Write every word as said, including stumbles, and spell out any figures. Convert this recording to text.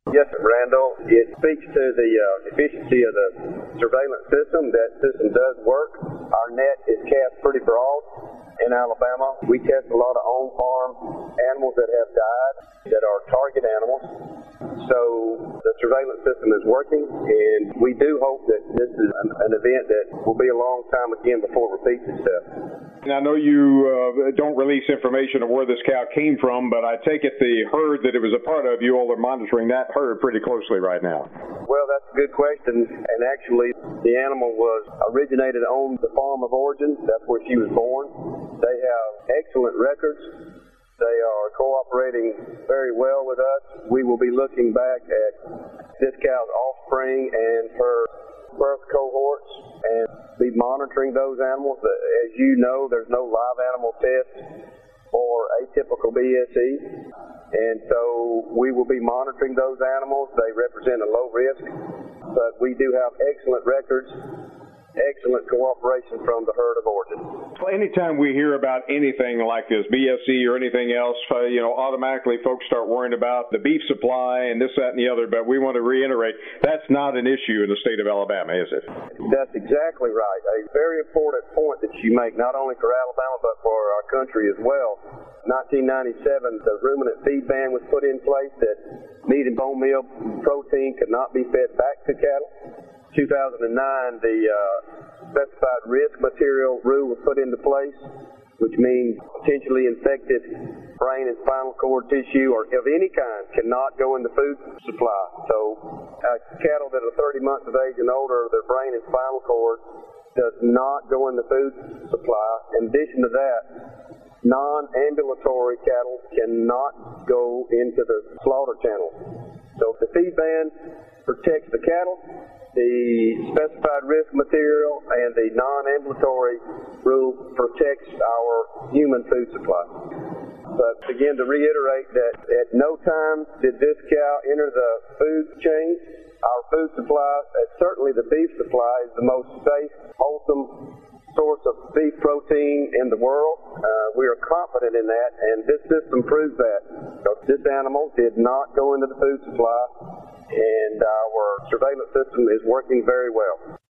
Yes, Randall. It speaks to the uh, efficiency of the surveillance system. That system does work. Our net is cast pretty broad in Alabama. We test a lot of on-farm animals that have died, that are target animals. So the surveillance system is working, and we do hope that this is an, an event that will be a long time again before it repeats itself. And I know you uh, don't release information of where this cow came from, but I take it the herd that it was a part of, you all are monitoring that herd pretty closely right now. Well, that's a good question, and actually the animal was originated on the farm of origin. That's where she was born. They have excellent records. They are cooperating very well with us. We will be looking back at this cow's offspring and her birth cohorts and be monitoring those animals. As you know, there's no live animal test for atypical B S E, and so we will be monitoring those animals. They represent a low risk, but we do have excellent records, excellent cooperation from the herd of origin. Well, anytime we hear about anything like this, B S E or anything else, uh, you know, automatically folks start worrying about the beef supply and this, that, and the other, but we want to reiterate, that's not an issue in the state of Alabama, is it? That's exactly right. A very important point that you make, not only for Alabama, but for our country as well. nineteen ninety-seven, the ruminant feed ban was put in place that meat and bone meal protein could not be fed back to cattle. two thousand nine, the uh, specified risk material rule was put into place, which means potentially infected brain and spinal cord tissue or of any kind cannot go in the food supply. So uh, cattle that are thirty months of age and older, their brain and spinal cord does not go in the food supply. In addition to that, non-ambulatory cattle cannot go into the slaughter channel. So the feed ban protects the cattle. The specified risk material and the non-ambulatory rule protects our human food supply. But again, to reiterate that at no time did this cow enter the food chain. Our food supply, uh, certainly the beef supply, is the most safe, wholesome source of beef protein in the world. Uh, we are confident in that, and this system proves that. So this animal did not go into the food supply, and our surveillance system is working very well.